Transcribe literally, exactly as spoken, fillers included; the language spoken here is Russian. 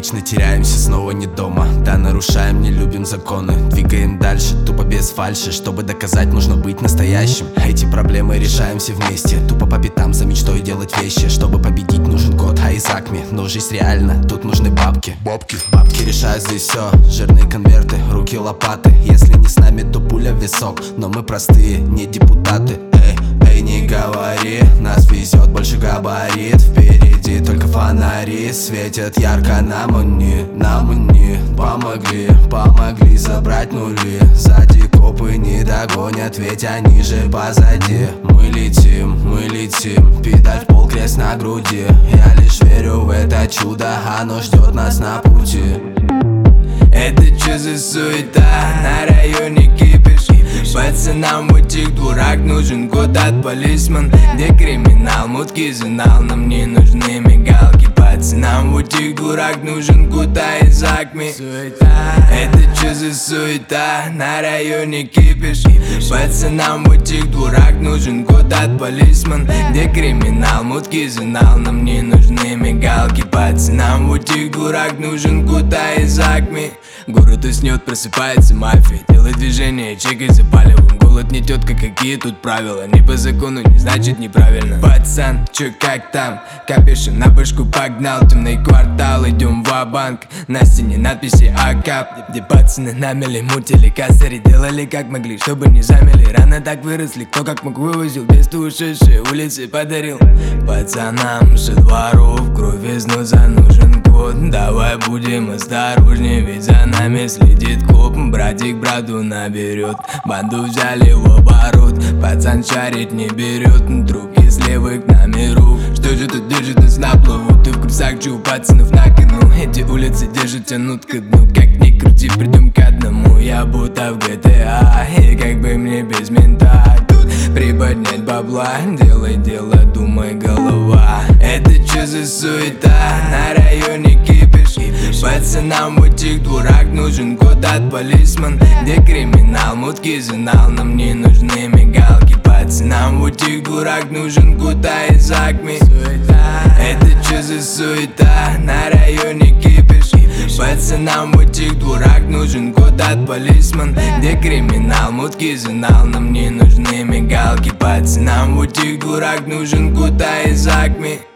Вечно теряемся, снова не дома. Да, нарушаем, не любим законы. Двигаем дальше, тупо без фальши. Чтобы доказать, нужно быть настоящим. Эти проблемы решаем все вместе. Тупо по пятам за мечтой делать вещи. Чтобы победить, нужен код Айзакми. Но жизнь реальна, тут нужны бабки. Бабки Бабки решают здесь все. Жирные конверты, руки лопаты. Если не с нами, то пуля в висок. Но мы простые, не депутаты. Эй, эй, не говори, нас везет больше габарит. Впереди только фонари светят ярко. Нам они, нам они помогли, помогли забрать нули. Сзади копы не догонят, ведь они же позади. Мы летим, мы летим, педаль в пол, крест на груди. Я лишь верю в это чудо, оно ждет нас на пути. Это чё за суета, на районе кипиш. Пацанам утих дурак, нужен код от полисман. Где криминал, мутки знал, нам не нужны мигалки. Пацанам утих дурак, нужен код Айзакми. Это чё за суета, на районе кипиш. Пацанам утих дурак, нужен код от полисман. Где криминал, мутки знал, нам не нужны мигалки. Пацанам утих дурак, нужен код Айзакми. Город уснет, просыпается мафия. Делает движение, чекай за палевым. Голод не тетка, какие тут правила. Не по закону, не значит неправильно. Пацан, чё как там? Капюшон на башку погнал. Темный квартал, идем в банк. На стене надписи АКАП. Где пацаны намели, мутили косари. Делали как могли, чтобы не замели. Рано так выросли, кто как мог вывозил. Без ушедшие улицы подарил. Пацанам со дворов кровь из носа нужен код. Давай будем осторожнее, ведь за нами следит коп. Братик брату наберет, банду взяли в оборот. Пацан шарить не берет, трубки с левых номеров. Что же тут держит нас на плаву? Ты в курсах, чё у пацанов на кону? Эти улицы держат, тянут ко дну. Как ни крути, придем к одному. Я будто в джи ти эй, и как бы мне без мента тут приподнять бабла. Делай дело, думай голова. Это чё за суета, на районе кипиш. Пацанам утих дурак, нужен код от полисман. Где криминал, мутки знал, нам не нужны мигалки. Пацанам утих дурак, нужен код Айзакми. Это чё за суета, на районе кипиш. Пацанам утих дурак, нужен код от полисман. Где криминал, мутки знал, нам не нужны мигалки. Пацанам утих дурак, нужен код Айзакми.